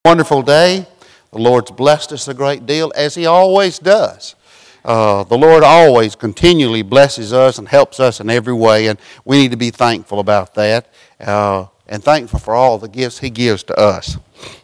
Wonderful day. The Lord's blessed us a great deal, as He always does. The Lord always continually blesses us and helps us in every way, and we need to be thankful about that and thankful for all the gifts He gives to us.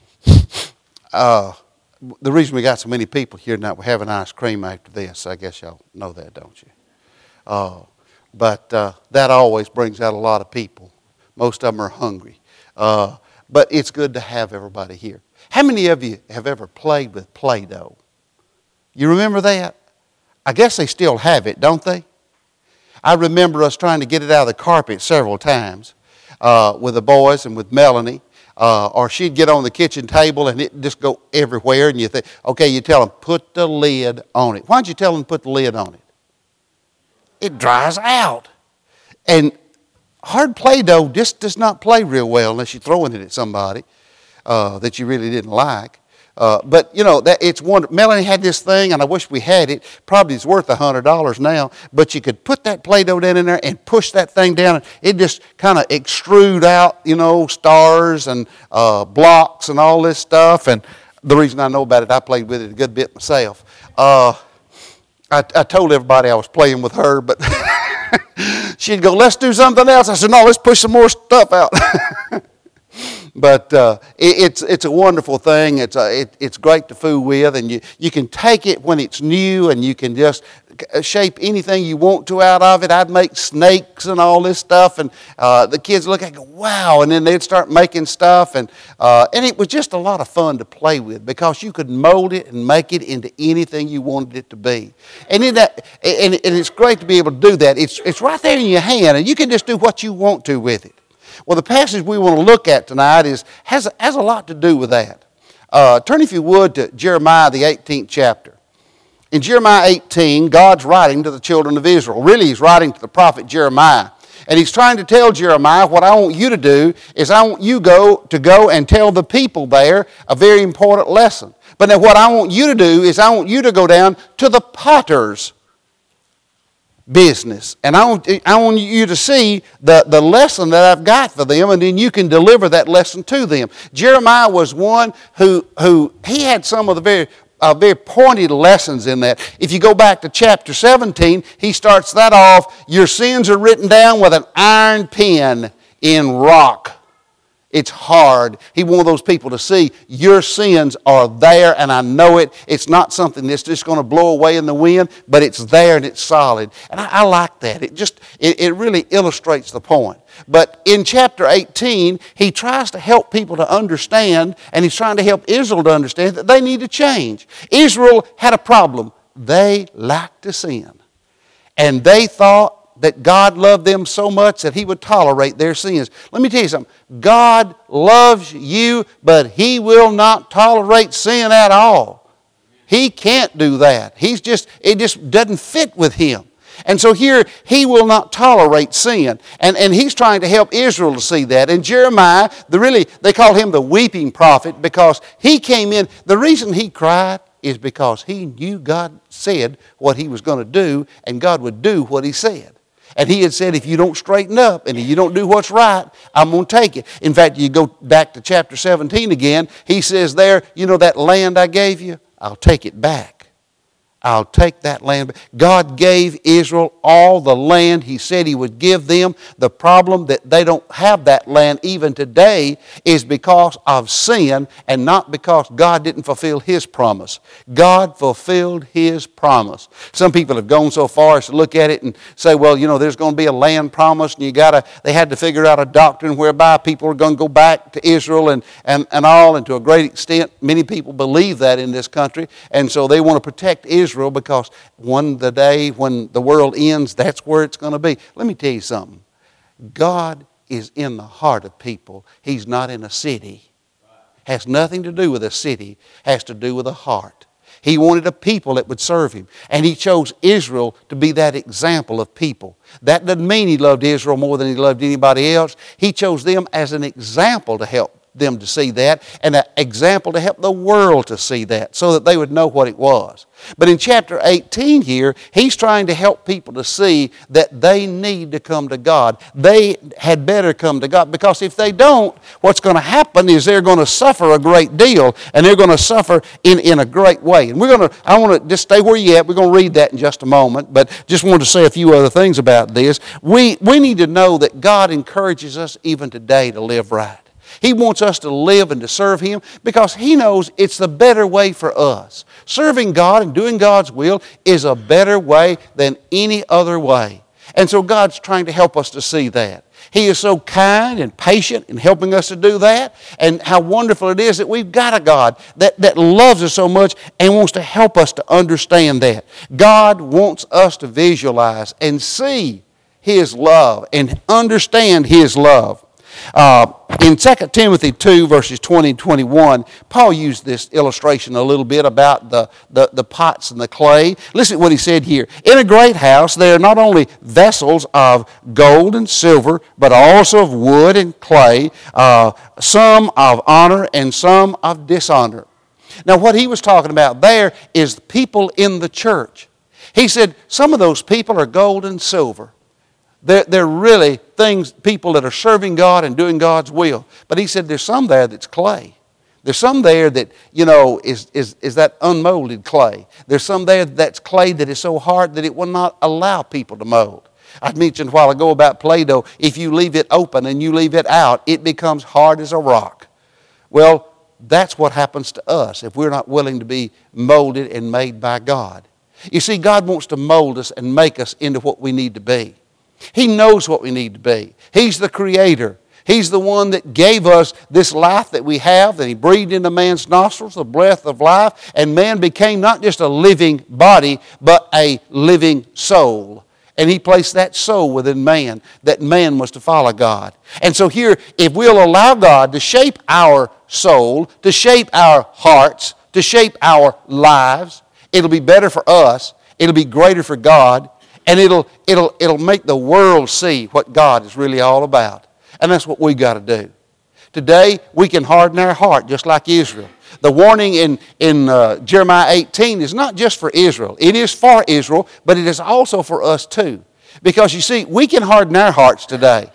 The reason we got so many people here tonight, we're having ice cream after this. I guess y'all know that, don't you? But that always brings out a lot of people. Most of them are hungry. But it's good to have everybody here. How many of you have ever played with Play-Doh? You remember that? I guess they still have it, don't they? I remember us trying to get it out of the carpet several times with the boys and with Melanie. Or she'd get on the kitchen table and it'd just go everywhere. And you think, okay, you tell them, put the lid on it. Why don't you tell them to put the lid on it? It dries out. And hard Play-Doh just does not play real well unless you're throwing it at somebody that you really didn't like. But, you know, it's wonderful. Melanie had this thing, and I wish we had it. Probably it's worth $100 now. But you could put that Play-Doh down in there and push that thing down. And it just kind of extrude out, you know, stars and blocks and all this stuff. And the reason I know about it, I played with it a good bit myself. I told everybody I was playing with her, but she'd go, let's do something else. I said, no, let's push some more stuff out. But it's a wonderful thing. It's great to fool with, and you can take it when it's new, and you can just shape anything you want to out of it. I'd make snakes and all this stuff, and the kids look at it and go, wow, and then they'd start making stuff, and it was just a lot of fun to play with because you could mold it and make it into anything you wanted it to be. And it's great to be able to do that. It's right there in your hand, and you can just do what you want to with it. Well, the passage we want to look at tonight has a lot to do with that. Turn, if you would, to Jeremiah, the 18th chapter. In Jeremiah 18, God's writing to the children of Israel. Really, He's writing to the prophet Jeremiah. And He's trying to tell Jeremiah, what I want you to do is I want you to go and tell the people there a very important lesson. But now what I want you to do is I want you to go down to the potter's business. And I want you to see the lesson that I've got for them, and then you can deliver that lesson to them. Jeremiah was one who he had some of the very pointed lessons in that. If you go back to chapter 17, he starts that off, your sins are written down with an iron pen in rock. It's hard. He wanted those people to see your sins are there, and I know it. It's not something that's just going to blow away in the wind, but it's there and it's solid. And I like that. It really illustrates the point. But in chapter 18, he tries to help people to understand, and he's trying to help Israel to understand that they need to change. Israel had a problem. They liked to sin. And they thought that God loved them so much that He would tolerate their sins. Let me tell you something. God loves you, but He will not tolerate sin at all. He can't do that. It just doesn't fit with Him. And so here, He will not tolerate sin. And He's trying to help Israel to see that. And Jeremiah, they call him the weeping prophet because he came in. The reason he cried is because he knew God said what He was going to do, and God would do what He said. And He had said, if you don't straighten up and you don't do what's right, I'm going to take it. In fact, you go back to chapter 17 again. He says there, you know that land I gave you? I'll take it back. I'll take that land. God gave Israel all the land He said He would give them. The problem that they don't have that land even today is because of sin and not because God didn't fulfill His promise. God fulfilled His promise. Some people have gone so far as to look at it and say, well, you know, there's going to be a land promise, and they had to figure out a doctrine whereby people are going to go back to Israel and all, and to a great extent, many people believe that in this country, and so they want to protect Israel because the day when the world ends, that's where it's going to be. Let me tell you something. God is in the heart of people. He's not in a city. Has nothing to do with a city. Has to do with a heart. He wanted a people that would serve Him. And He chose Israel to be that example of people. That doesn't mean He loved Israel more than He loved anybody else. He chose them as an example to help them to see that, and an example to help the world to see that, so that they would know what it was. But in chapter 18 here, he's trying to help people to see that they need to come to God. They had better come to God, because if they don't, what's going to happen is they're going to suffer a great deal, and they're going to suffer in a great way. And I want to just stay where you're at. We're going to read that in just a moment, but just wanted to say a few other things about this. We need to know that God encourages us even today to live right. He wants us to live and to serve Him because He knows it's the better way for us. Serving God and doing God's will is a better way than any other way. And so God's trying to help us to see that. He is so kind and patient in helping us to do that. And how wonderful it is that we've got a God that loves us so much and wants to help us to understand that. God wants us to visualize and see His love and understand His love. In 2 Timothy 2, verses 20 and 21, Paul used this illustration a little bit about the pots and the clay. Listen to what he said here. In a great house there are not only vessels of gold and silver, but also of wood and clay, some of honor and some of dishonor. Now what he was talking about there is people in the church. He said some of those people are gold and silver. They're really people that are serving God and doing God's will. But he said there's some there that's clay. There's some there that, is that unmolded clay. There's some there that's clay that is so hard that it will not allow people to mold. I mentioned a while ago about Play-Doh. If you leave it open and you leave it out, it becomes hard as a rock. Well, that's what happens to us if we're not willing to be molded and made by God. You see, God wants to mold us and make us into what we need to be. He knows what we need to be. He's the Creator. He's the one that gave us this life that we have, that He breathed into man's nostrils, the breath of life, and man became not just a living body, but a living soul. And He placed that soul within man, that man was to follow God. And so here, if we'll allow God to shape our soul, to shape our hearts, to shape our lives, it'll be better for us, it'll be greater for God, and it'll make the world see what God is really all about. And that's what we got to do. Today, we can harden our heart just like Israel. The warning in Jeremiah 18 is not just for Israel. It is for Israel, but it is also for us too. Because you see, we can harden our hearts today.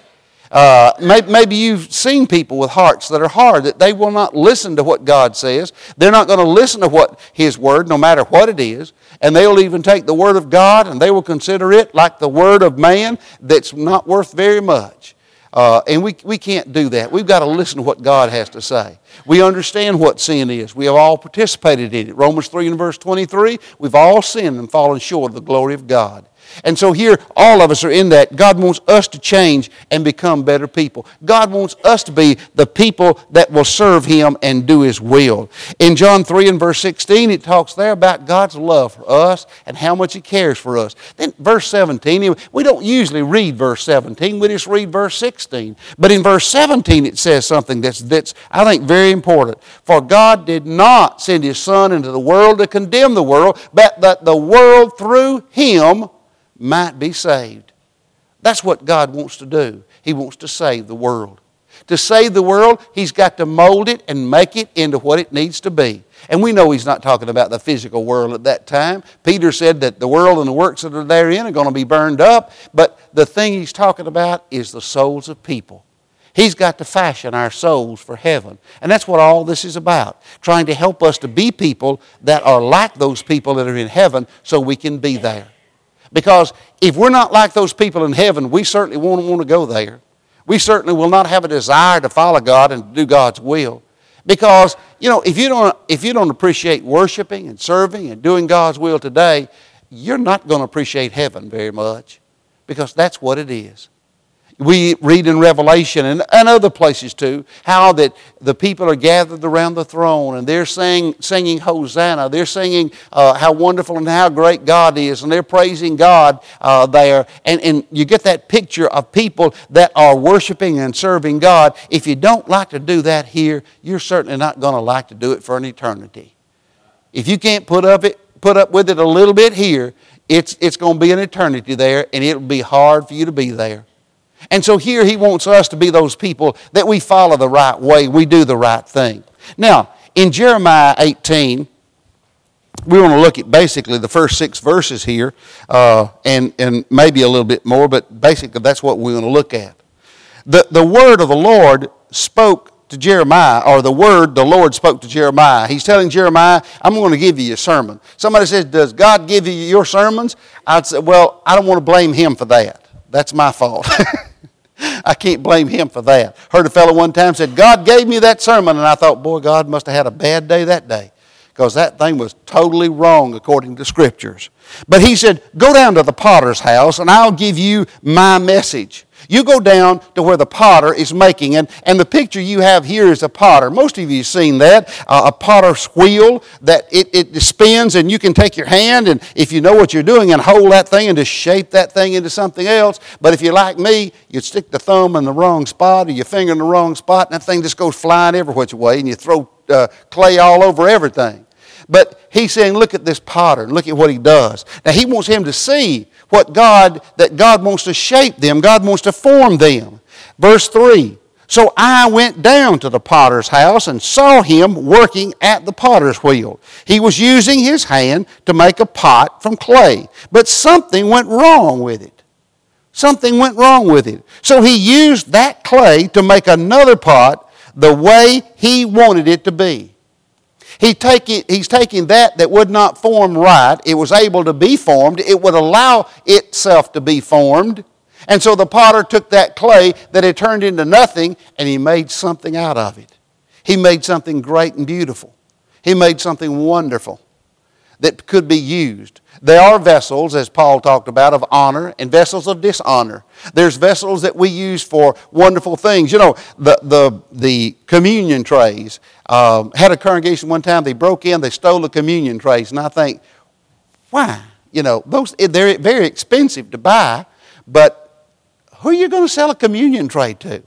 Maybe you've seen people with hearts that are hard, that they will not listen to what God says. They're not going to listen to His Word, no matter what it is. And they'll even take the Word of God and they will consider it like the Word of man that's not worth very much. And we can't do that. We've got to listen to what God has to say. We understand what sin is. We have all participated in it. Romans 3 and verse 23, we've all sinned and fallen short of the glory of God. And so here, all of us are in that. God wants us to change and become better people. God wants us to be the people that will serve Him and do His will. In John 3 and verse 16, it talks there about God's love for us and how much He cares for us. Then verse 17, we don't usually read verse 17, we just read verse 16. But in verse 17 it says something that's I think very important. For God did not send His Son into the world to condemn the world, but that the world through Him might be saved. That's what God wants to do. He wants to save the world. To save the world, He's got to mold it and make it into what it needs to be. And we know He's not talking about the physical world at that time. Peter said that the world and the works that are therein are going to be burned up. But the thing He's talking about is the souls of people. He's got to fashion our souls for heaven. And that's what all this is about. Trying to help us to be people that are like those people that are in heaven so we can be there. Because if we're not like those people in heaven, we certainly won't want to go there. We certainly will not have a desire to follow God and do God's will. Because, if you don't appreciate worshiping and serving and doing God's will today, you're not going to appreciate heaven very much. Because that's what it is. We read in Revelation and other places too, how that the people are gathered around the throne and they're singing Hosanna. They're singing how wonderful and how great God is, and they're praising God there. And you get that picture of people that are worshiping and serving God. If you don't like to do that here, you're certainly not going to like to do it for an eternity. If you can't put up with it a little bit here, it's going to be an eternity there, and it'll be hard for you to be there. And so here he wants us to be those people that we follow the right way, we do the right thing. Now, in Jeremiah 18, we want to look at basically the first 6 verses here, and maybe a little bit more, but basically that's what we want to look at. The word of the Lord spoke to Jeremiah, or the word the Lord spoke to Jeremiah. He's telling Jeremiah, I'm going to give you a sermon. Somebody says, does God give you your sermons? I'd say, well, I don't want to blame him for that. That's my fault. I can't blame him for that. Heard a fellow one time said, God gave me that sermon, and I thought, boy, God must have had a bad day that day, because that thing was totally wrong according to Scriptures. But he said, go down to the potter's house, and I'll give you my message. You go down to where the potter is making, and the picture you have here is a potter. Most of you have seen that, a potter's wheel that it spins, and you can take your hand, and if you know what you're doing, and hold that thing and just shape that thing into something else. But if you're like me, you'd stick the thumb in the wrong spot or your finger in the wrong spot, and that thing just goes flying every which way, and you throw clay all over everything. But he's saying, look at this potter, and look at what he does. Now he wants him to see that God wants to shape them. God wants to form them. Verse 3, so I went down to the potter's house and saw him working at the potter's wheel. He was using his hand to make a pot from clay, but something went wrong with it. Something went wrong with it. So he used that clay to make another pot the way he wanted it to be. He's taking that would not form right. It was able to be formed. It would allow itself to be formed. And so the potter took that clay that had turned into nothing, and he made something out of it. He made something great and beautiful. He made something wonderful that could be used. There are vessels, as Paul talked about, of honor and vessels of dishonor. There's vessels that we use for wonderful things. You know, the communion trays. Had a congregation one time, they broke in, they stole the communion trays. And I think, why? You know, they're very expensive to buy, but who are you going to sell a communion tray to?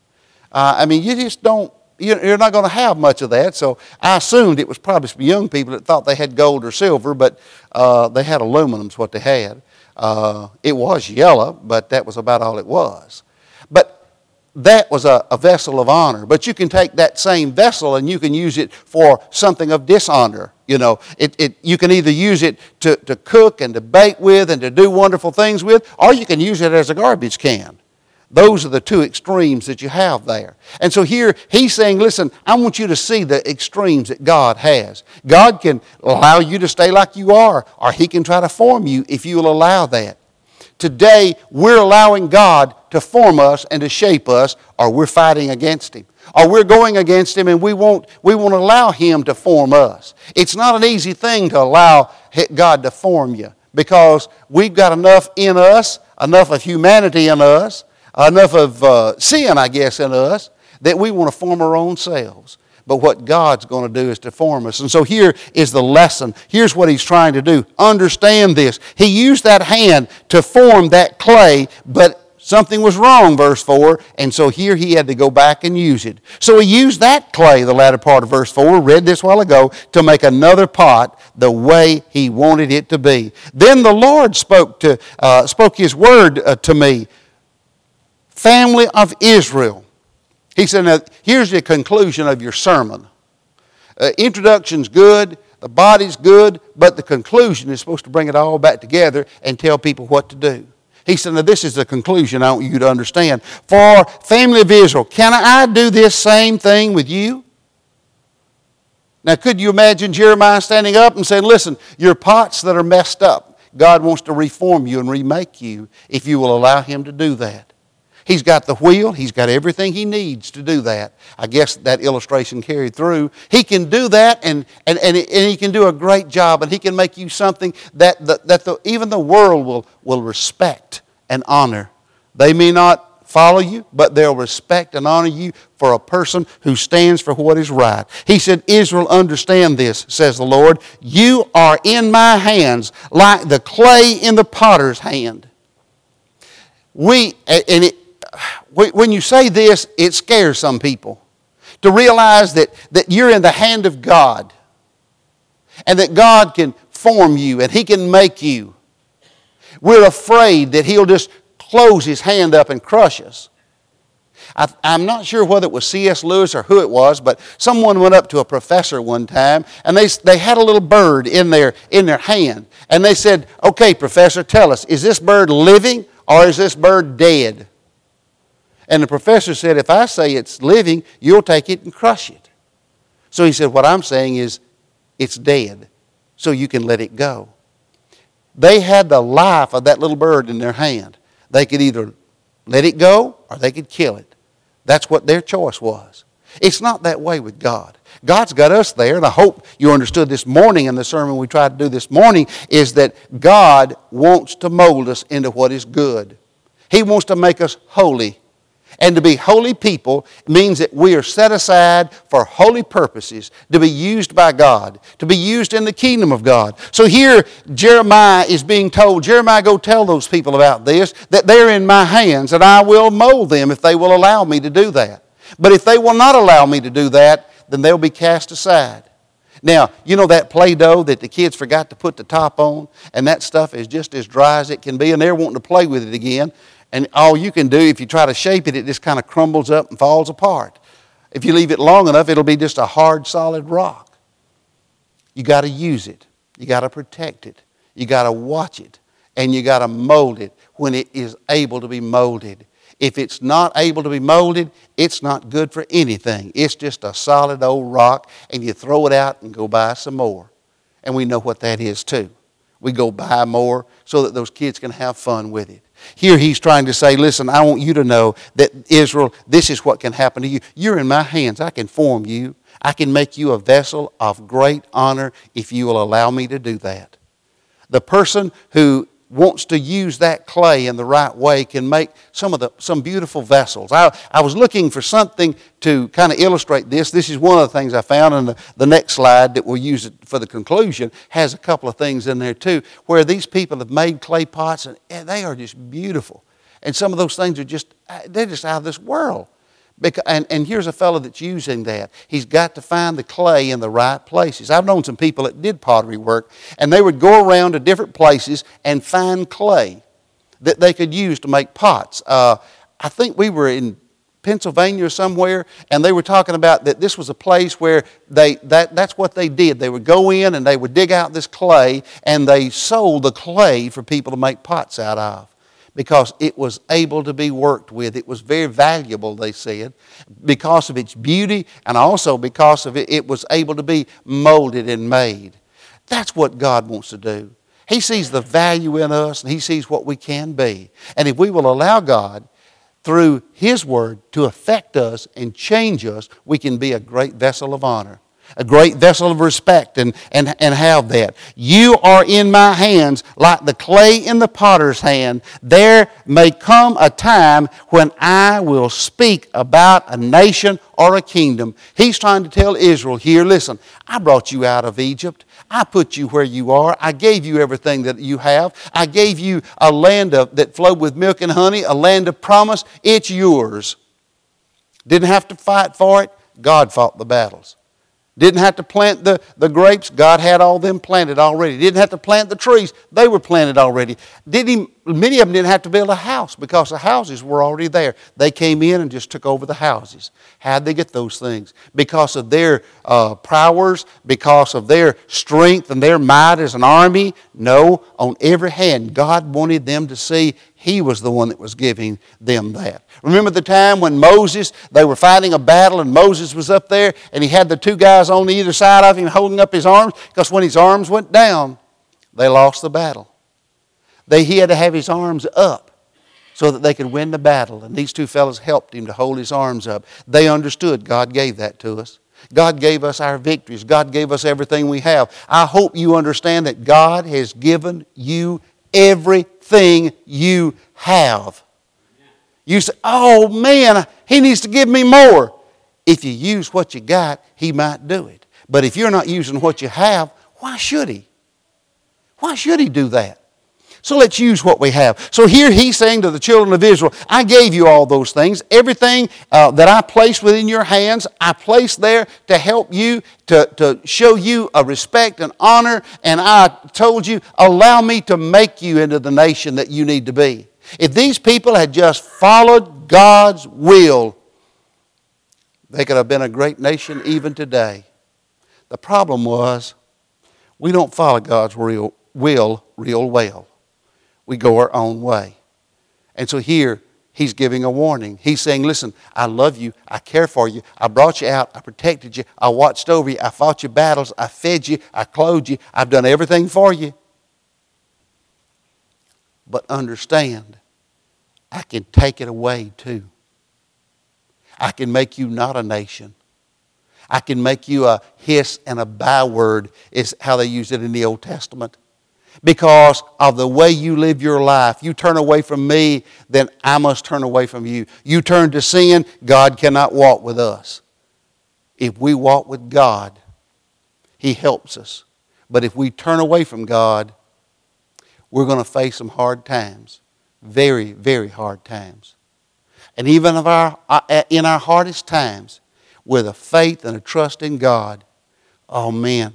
I mean, you just don't. You're not going to have much of that, so I assumed it was probably some young people that thought they had gold or silver, but they had aluminum's what they had. It was yellow, but that was about all it was. But that was a vessel of honor. But you can take that same vessel and you can use it for something of dishonor. You know, you can either use it to cook and to bake with and to do wonderful things with, or you can use it as a garbage can. Those are the two extremes that you have there. And so here he's saying, listen, I want you to see the extremes that God has. God can allow you to stay like you are, or he can try to form you if you will allow that. Today, we're allowing God to form us and to shape us, or we're fighting against him. Or we're going against him and we won't allow him to form us. It's not an easy thing to allow God to form you, because we've got enough in us, enough of humanity in us, enough of sin, I guess, in us, that we want to form our own selves. But what God's going to do is to form us. And so here is the lesson. Here's what he's trying to do. Understand this. He used that hand to form that clay, but something was wrong, verse 4, and so here he had to go back and use it. So he used that clay, the latter part of verse 4, read this a while ago, to make another pot the way he wanted it to be. Then the Lord spoke his word to me. Family of Israel. He said, now, here's the conclusion of your sermon. Introduction's good, the body's good, but the conclusion is supposed to bring it all back together and tell people what to do. He said, now this is the conclusion I want you to understand. For family of Israel, can I do this same thing with you? Now could you imagine Jeremiah standing up and saying, listen, your pots that are messed up, God wants to reform you and remake you if you will allow him to do that. He's got the wheel. He's got everything he needs to do that. I guess that illustration carried through. He can do that, and he can do a great job, and he can make you something that even the world will respect and honor. They may not follow you, but they'll respect and honor you for a person who stands for what is right. He said, Israel, understand this, says the Lord. You are in my hands like the clay in the potter's hand. When you say this, it scares some people to realize that you're in the hand of God and that God can form you and he can make you. We're afraid that he'll just close his hand up and crush us. I'm not sure whether it was C.S. Lewis or who it was, but someone went up to a professor one time, and they had a little bird in their hand. And they said, okay, professor, tell us, is this bird living or is this bird dead? And the professor said, if I say it's living, you'll take it and crush it. So he said, what I'm saying is it's dead, so you can let it go. They had the life of that little bird in their hand. They could either let it go or they could kill it. That's what their choice was. It's not that way with God. God's got us there, and I hope you understood this morning in the sermon we tried to do this morning, is that God wants to mold us into what is good. He wants to make us holy. And to be holy people means that we are set aside for holy purposes, to be used by God, to be used in the kingdom of God. So here Jeremiah is being told, Jeremiah, go tell those people about this, that they're in my hands and I will mold them if they will allow me to do that. But if they will not allow me to do that, then they'll be cast aside. Now, you know that Play-Doh that the kids forgot to put the top on, and that stuff is just as dry as it can be, and they're wanting to play with it again. And all you can do, if you try to shape it, it just kind of crumbles up and falls apart. If you leave it long enough, it'll be just a hard, solid rock. You got to use it. You got to protect it. You got to watch it. And you got to mold it when it is able to be molded. If it's not able to be molded, it's not good for anything. It's just a solid old rock, and you throw it out and go buy some more. And we know what that is too. We go buy more so that those kids can have fun with it. Here he's trying to say, listen, I want you to know that Israel, this is what can happen to you. You're in my hands. I can form you. I can make you a vessel of great honor if you will allow me to do that. The person who wants to use that clay in the right way can make some beautiful vessels. I was looking for something to kind of illustrate this. This is one of the things I found, and the next slide that we'll use it for the conclusion has a couple of things in there too, where these people have made clay pots, and they are just beautiful. And some of those things are they're just out of this world. And here's a fellow that's using that. He's got to find the clay in the right places. I've known some people that did pottery work, and they would go around to different places and find clay that they could use to make pots. I think we were in Pennsylvania or somewhere, and they were talking about that this was a place where that's what they did. They would go in and they would dig out this clay, and they sold the clay for people to make pots out of, because it was able to be worked with. It was very valuable, they said, because of its beauty, and also because of it was able to be molded and made. That's what God wants to do. He sees the value in us, and He sees what we can be. And if we will allow God, through His Word, to affect us and change us, we can be a great vessel of honor, a great vessel of respect, and have that. You are in my hands like the clay in the potter's hand. There may come a time when I will speak about a nation or a kingdom. He's trying to tell Israel here, listen, I brought you out of Egypt. I put you where you are. I gave you everything that you have. I gave you a land that flowed with milk and honey, a land of promise. It's yours. Didn't have to fight for it. God fought the battles. Didn't have to plant the grapes. God had all them planted already. Didn't have to plant the trees. They were planted already. Many of them didn't have to build a house because the houses were already there. They came in and just took over the houses. How'd they get those things? Because of their prowess, because of their strength and their might as an army? No, on every hand, God wanted them to see He was the one that was giving them that. Remember the time when Moses, they were fighting a battle, and Moses was up there, and he had the two guys on either side of him holding up his arms, because when his arms went down, they lost the battle. He had to have his arms up so that they could win the battle, and these two fellows helped him to hold his arms up. They understood God gave that to us. God gave us our victories. God gave us everything we have. I hope you understand that God has given you everything you have. You say, oh man, He needs to give me more. If you use what you got, He might do it. But if you're not using what you have, why should He? Why should He do that? So let's use what we have. So here He's saying to the children of Israel, I gave you all those things. Everything that I placed within your hands, I placed there to help you, to show you a respect and honor. And I told you, allow me to make you into the nation that you need to be. If these people had just followed God's will, they could have been a great nation even today. The problem was, we don't follow God's will real well. We go our own way. And so here, he's giving a warning. He's saying, listen, I love you. I care for you. I brought you out. I protected you. I watched over you. I fought your battles. I fed you. I clothed you. I've done everything for you. But understand, I can take it away too. I can make you not a nation. I can make you a hiss and a byword, is how they use it in the Old Testament. Because of the way you live your life. You turn away from me, then I must turn away from you. You turn to sin, God cannot walk with us. If we walk with God, He helps us. But if we turn away from God, we're going to face some hard times. Very, very hard times. And even in our hardest times, with a faith and a trust in God, oh man,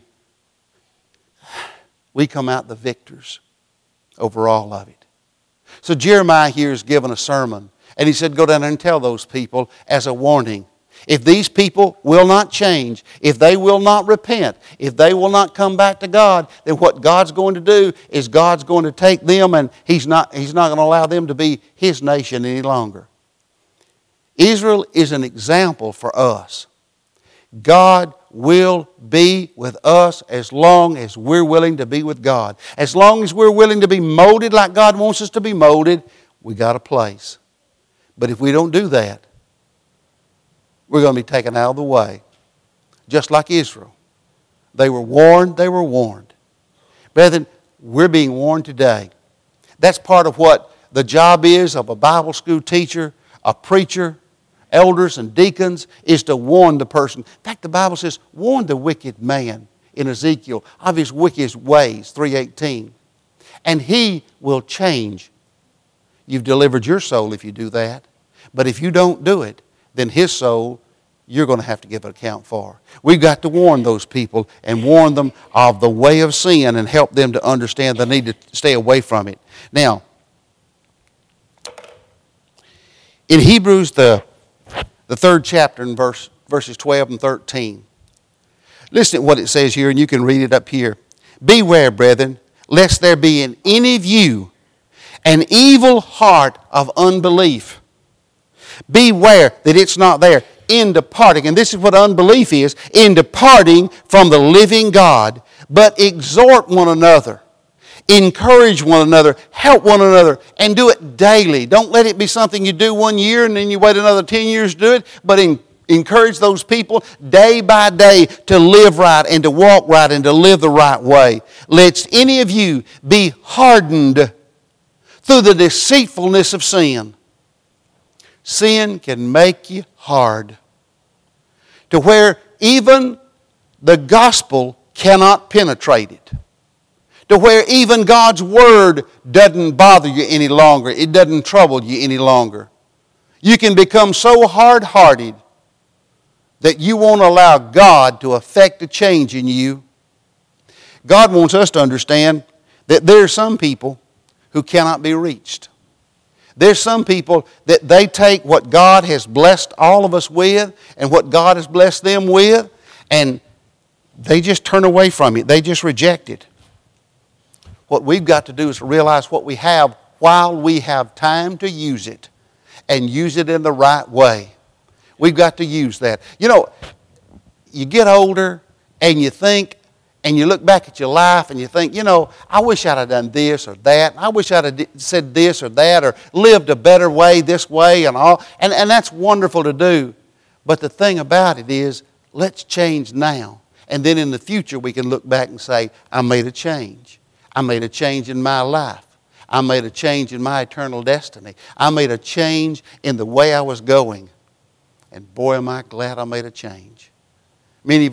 we come out the victors over all of it. So Jeremiah here is given a sermon. And he said, go down there and tell those people as a warning. If these people will not change, if they will not repent, if they will not come back to God, then what God's going to do is God's going to take them and He's not going to allow them to be His nation any longer. Israel is an example for us. God will be with us as long as we're willing to be with God. As long as we're willing to be molded like God wants us to be molded, we got a place. But if we don't do that, we're going to be taken out of the way. Just like Israel. They were warned, they were warned. Brethren, we're being warned today. That's part of what the job is of a Bible school teacher, a preacher, elders and deacons, is to warn the person. In fact, the Bible says, warn the wicked man in Ezekiel of his wicked ways, 3:18. And he will change. You've delivered your soul if you do that. But if you don't do it, then his soul, you're going to have to give an account for. We've got to warn those people and warn them of the way of sin and help them to understand they need to stay away from it. Now, in Hebrews, the 3rd chapter, in verses 12 and 13, listen to what it says here, and you can read it up here. Beware, brethren, lest there be in any of you an evil heart of unbelief. Beware that it's not there in departing. And this is what unbelief is, in departing from the living God. But exhort one another, encourage one another, help one another, and do it daily. Don't let it be something you do 1 year and then you wait another 10 years to do it, but encourage those people day by day to live right and to walk right and to live the right way. Lest any of you be hardened through the deceitfulness of sin. Sin can make you hard to where even the gospel cannot penetrate it. To where even God's word doesn't bother you any longer. It doesn't trouble you any longer. You can become so hard-hearted that you won't allow God to affect a change in you. God wants us to understand that there are some people who cannot be reached. There's some people that they take what God has blessed all of us with and what God has blessed them with, and they just turn away from it. They just reject it. What we've got to do is realize what we have while we have time to use it, and use it in the right way. We've got to use that. You know, you get older and you think, and you look back at your life and you think, you know, I wish I'd have done this or that. I wish I'd have said this or that or lived a better way this way and all. And that's wonderful to do. But the thing about it is, let's change now. And then in the future we can look back and say, I made a change. I made a change in my life. I made a change in my eternal destiny. I made a change in the way I was going. And boy, am I glad I made a change. Many